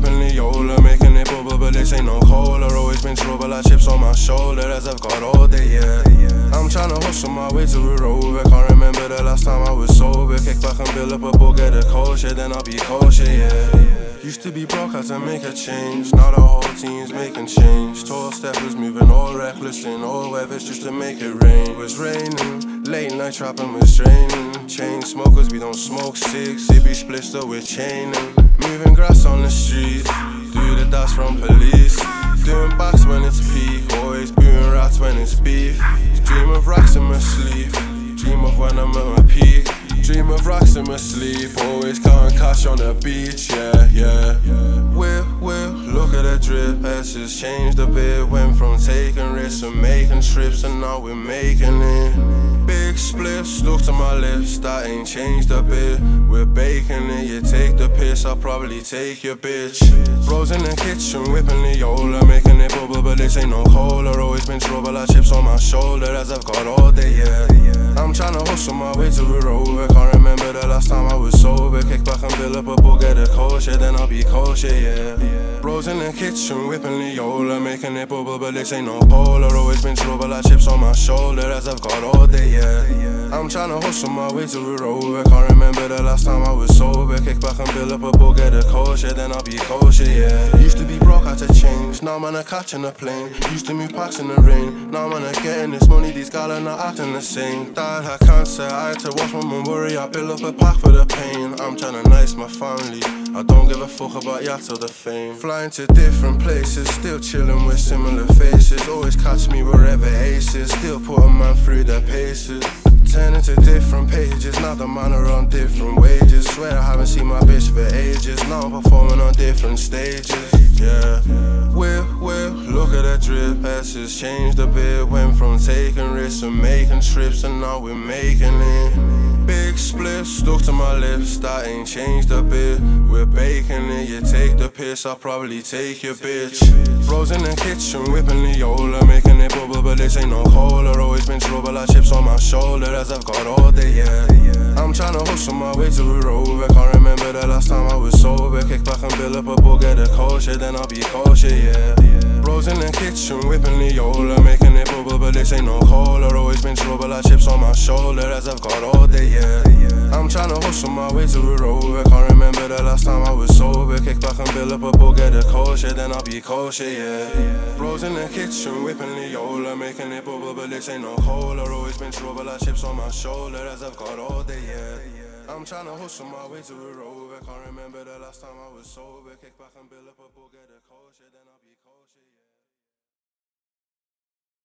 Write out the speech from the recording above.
whipping Leola, making it bubble, but this ain't no cola. Always been trouble, like chips on my shoulder as I've got all day, yeah. I'm tryna hustle my way to a rover. Can't remember the last time I was sober. Kick back and build up a book, get a kosher, then I'll be kosher, yeah. Used to be broke, had to make a change. Now the whole team's making change. Tall steppers moving all reckless in all weathers just to make it rain. It was raining, late night trapping was draining. Chain smokers, we don't smoke cigs. It be split still with chaining. Moving grass on the street, do the dash from police. Doing backs when it's peak, always booing rats when it's beef. Dream of racks in my sleep, dream of when I'm at my peak. Dream of racks in my sleep, always counting cash on the beach, yeah, yeah. Will, look at the drip, S's changed a bit. Went from taking risks and making trips, and now we're making it. Big spliff stuck to my lips, that ain't changed a bit. We're baking it, you take the piss, I'll probably take your bitch. Bros in the kitchen, whipping Leola, making it bubble, but this ain't no cola. Always been trouble, like chips on my shoulder as I've got all day, yeah. I'm tryna hustle my way to a rover. Can't remember the last time I was sober. Kick back and build up a book, get a kosher, then I'll be kosher, yeah. Bros in the kitchen, whipping Leola, making it bubble, but this ain't no polar. Always been trouble, like chips on my shoulder as I've got all day, yeah. I'm tryna hustle my way to a rover. Can't remember the last time I was sober. Kick back and build up a book, get a kosher, then I'll be kosher, yeah. Used to be broke, had to change. Now man, I'm catching a plane. Used to move packs in the rain. Now man, I'm getting this money. These guys are not acting the same. Died, had cancer, I had to watch my mum worry. I build up a pack for the pain. I'm tryna nice my family. I don't give a fuck about yachts or the fame. Flying to different places, still chilling with similar faces. Always catch me wherever ace is. Still put a man through their paces. Turning to different pages, now the man are on different wages. Swear I haven't seen my bitch for ages. Now I'm performing on different stages, yeah. Will, look at the drip, S's changed a bit. Went from taking risks and making trips, and now we're making it. Big spliff stuck to my lips, that ain't changed a bit. We're baking it, you take the piss, I'll probably take your bitch. Bros in the kitchen, whipping Leola, making it bubble, but this ain't no cola. Always been trouble, like chips on my shoulder as I've got all day, yeah. I'm tryna hustle my way to a rover. Can't remember the last time I was sober. Kick back and build up a book, get a kosher, then I'll be kosher, yeah. Bros in the kitchen, whipping Leola, making it bubble, but this ain't no cola. Always been trouble, like chips on my shoulder as I've got all day, yeah. I'm tryna hustle my way to a rover. Can't remember the last time I was sober. Kick back and build up a book, get a kosher, then I'll be kosher, yeah. Bros in the kitchen, whipping Leola, making it bubble, but this ain't no cola. Always been trouble, like chips on my shoulder as I've got all day, yeah. I'm tryna hustle my way to a rover. Can't remember the last time I was sober. Kick back and build up a book, get a kosher, then I'll be kosher, yeah.